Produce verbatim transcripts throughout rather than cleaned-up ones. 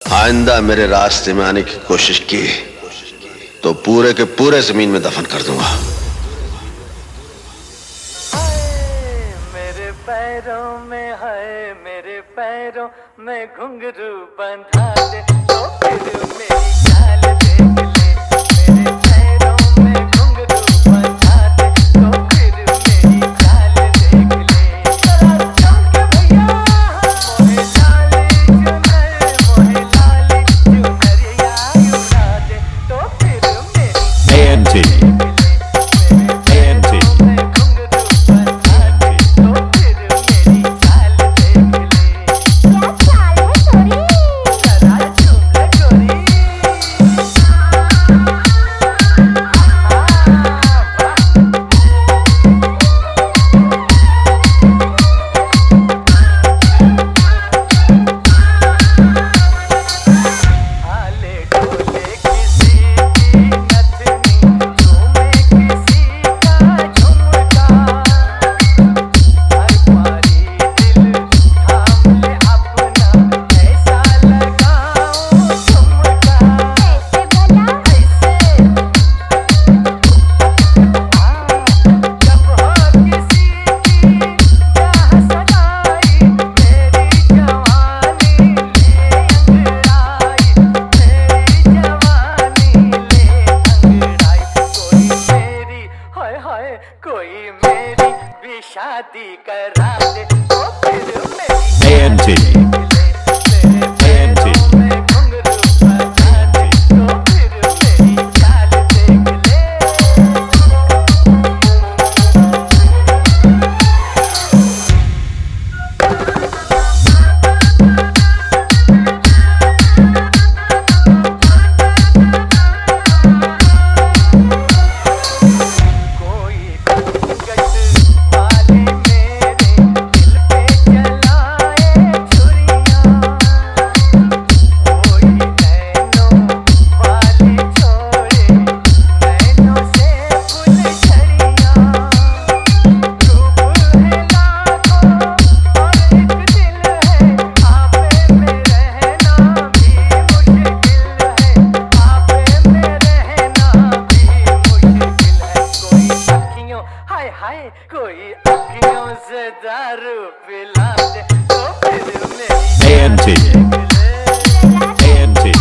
आइंदा मेरे रास्ते में आने की कोशिश की तो पूरे के पूरे जमीन में दफन कर दूंगा। मेरे पैरों में है, मेरे पैरों में घुंघरू बंधा दे तो फिर मेरी चाल देख ले। मेरे पैरों में घुंघरू बंधा दे तो फिर मेरी चाल देख ले। जरा चमक भैया मोहे लाली चुनर, मोहे लाली चुनरिया उड़ा दे तो फिर मेरी A N T कोई मेरी भी शादी करा दे तो फिर मेरी A N T कोई अखियों से दारू पिला दे तो फिर मेरी A N T A N T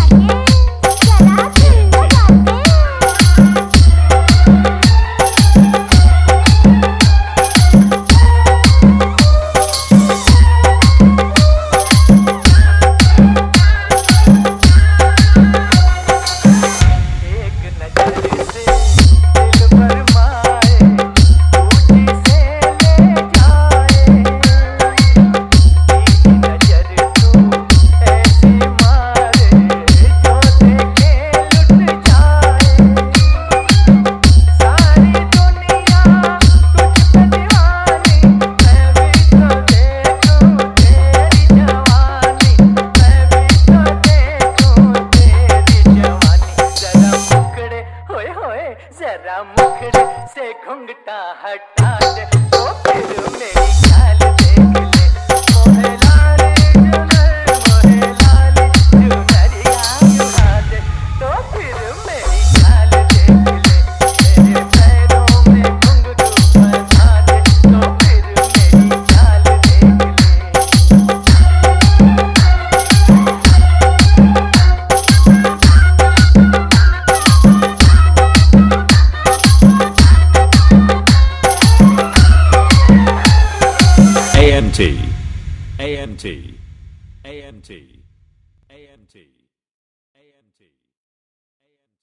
जरा मुखड़े से घुंघटा हटा दे तो फिर मेरी चाल देख ले। मोहे लाली चुनर, मोहे लाली चुनरिया उड़ा दे तो फिर मेरी चाल देख ले। मेरे पैरों में घुंघरू बंधा दे तो फिर मेरी चाल देख ले। A N T A N T A N T A N T